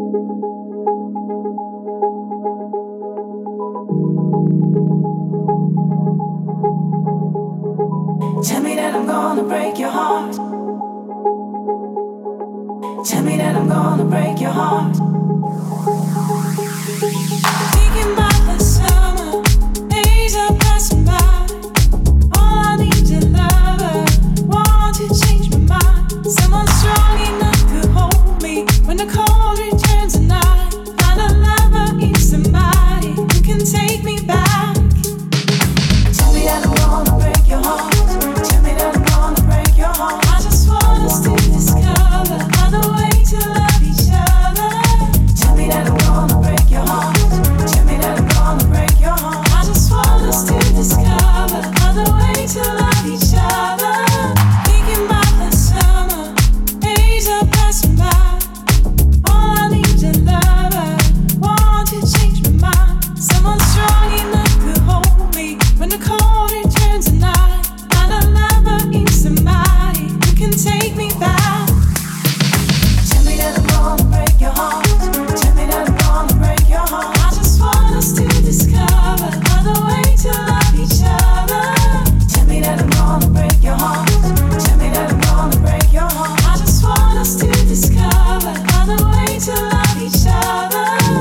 Tell me that I'm gonna break your heart. Tell me that I'm gonna break your heart. Thinking about the summer, days are passing by. All I need is lover, want to change my mind. Someone strong enough to hold me when the cold returns at night. Find a lover in somebody who can take me back. Tell me that I'm gonna break your heart. Tell me that I'm gonna break your heart. I just want us to discover other way to love each other. Tell me that I'm gonna break your heart. Tell me that I'm gonna break your heart. I just want us to discover other way to love each other. Thinking about the summer, days are passing by. All I need is a lover, want to change my mind. Someone strong enough to hold me when the cold returns at night. Find a lover in somebody who can take me back. Tell me that I'm gonna break your heart. Tell me that I'm gonna break your heart. I just want us to discover other way to love each other. Tell me that I'm gonna break your heart. Tell me that I'm gonna break your heart. I just want us to discover other way to love each other.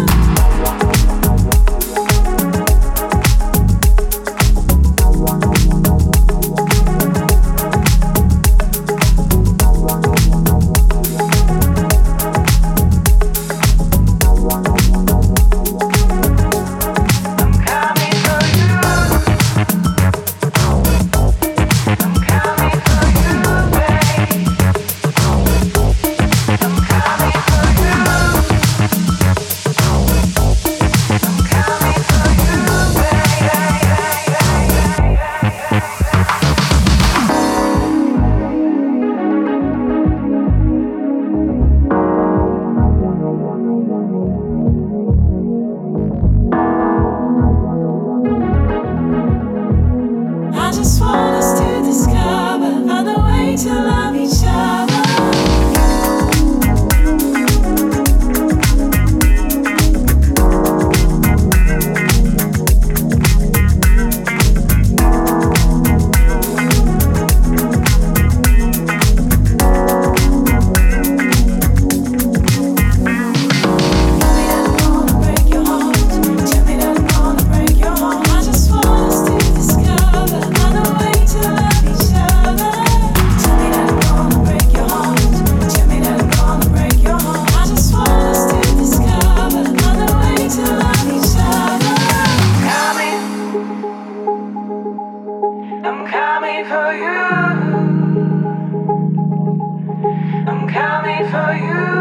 I just want us to discover other way to love each other. I'm coming for you. I'm coming for you.